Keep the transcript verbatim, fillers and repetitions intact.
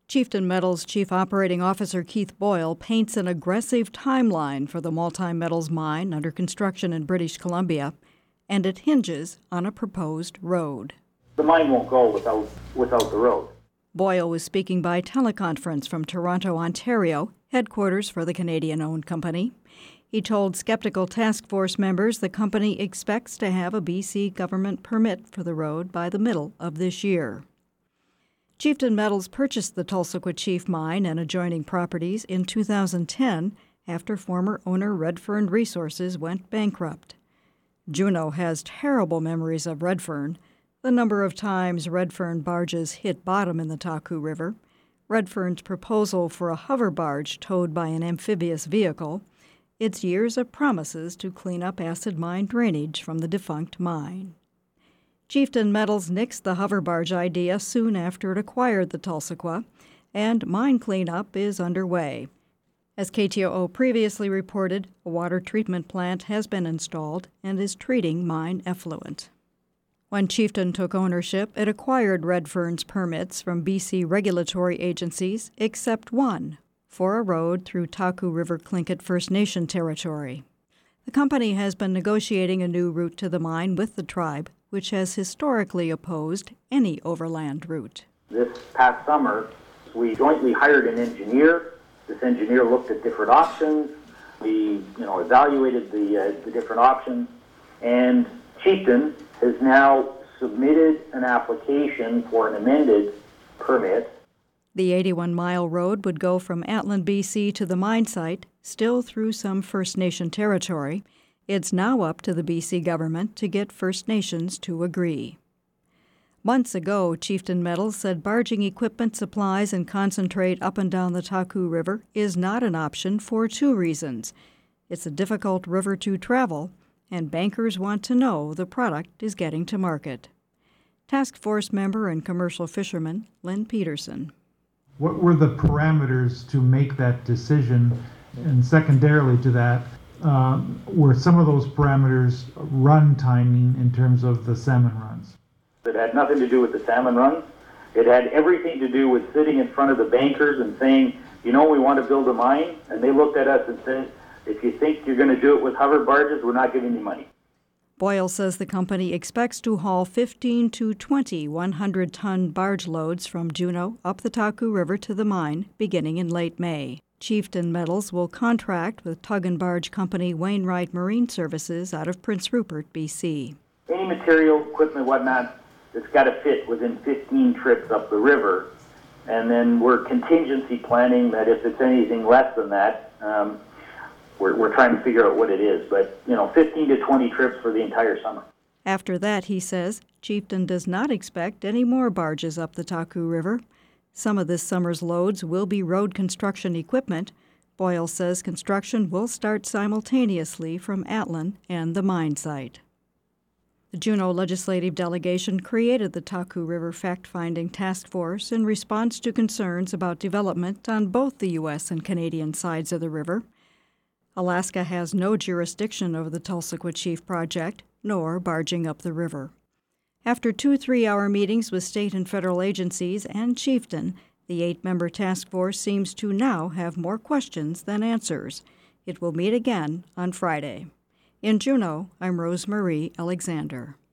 Chieftain Metals Chief Operating Officer Keith Boyle paints an aggressive timeline for the multi-metals mine under construction in British Columbia, and it hinges on a proposed road. The mine won't go without, without the road. Boyle was speaking by teleconference from Toronto, Ontario, headquarters for the Canadian-owned company. He told Skeptical Task Force members the company expects to have a B C government permit for the road by the middle of this year. Chieftain Metals purchased the Tulsa Chief mine and adjoining properties in two thousand ten after former owner Redfern Resources went bankrupt. Juneau has terrible memories of Redfern, the number of times Redfern barges hit bottom in the Taku River, Redfern's proposal for a hover barge towed by an amphibious vehicle, its years of promises to clean up acid mine drainage from the defunct mine. Chieftain Metals nixed the hover barge idea soon after it acquired the Tulsaquah, and mine cleanup is underway. As K T O O previously reported, a water treatment plant has been installed and is treating mine effluent. When Chieftain took ownership, it acquired Redfern's permits from B C regulatory agencies, except one, for a road through Taku River Tlingit First Nation territory. The company has been negotiating a new route to the mine with the tribe, which has historically opposed any overland route. This past summer, we jointly hired an engineer. This engineer looked at different options. We, you know, evaluated the, uh, the different options, and Chieftain has now submitted an application for an amended permit. The eighty-one mile road would go from Atlin, B C to the mine site, still through some First Nation territory. It's now up to the B C government to get First Nations to agree. Months ago, Chieftain Metals said barging equipment, supplies, and concentrate up and down the Taku River is not an option for two reasons. It's a difficult river to travel, and bankers want to know the product is getting to market. Task Force member and commercial fisherman Lynn Peterson. What were the parameters to make that decision? And secondarily to that, um, were some of those parameters run timing in terms of the salmon runs? It had nothing to do with the salmon runs. It had everything to do with sitting in front of the bankers and saying, you know, we want to build a mine. And they looked at us and said, if you think you're going to do it with hover barges, we're not giving you money. Boyle says the company expects to haul fifteen to twenty one hundred ton barge loads from Juneau up the Taku River to the mine beginning in late May. Chieftain Metals will contract with tug and barge company Wainwright Marine Services out of Prince Rupert, B C. Any material, equipment, whatnot, that's got to fit within fifteen trips up the river. And then we're contingency planning that if it's anything less than that, um, We're, we're trying to figure out what it is, but, you know, fifteen to twenty trips for the entire summer. After that, he says, Chieftain does not expect any more barges up the Taku River. Some of this summer's loads will be road construction equipment. Boyle says construction will start simultaneously from Atlin and the mine site. The Juneau legislative delegation created the Taku River Fact-Finding Task Force in response to concerns about development on both the U S and Canadian sides of the river. Alaska has no jurisdiction over the Tulsaquah Chief project, nor barging up the river. After two three-hour meetings with state and federal agencies and Chieftain, the eight-member task force seems to now have more questions than answers. It will meet again on Friday. In Juneau, I'm Rose Marie Alexander.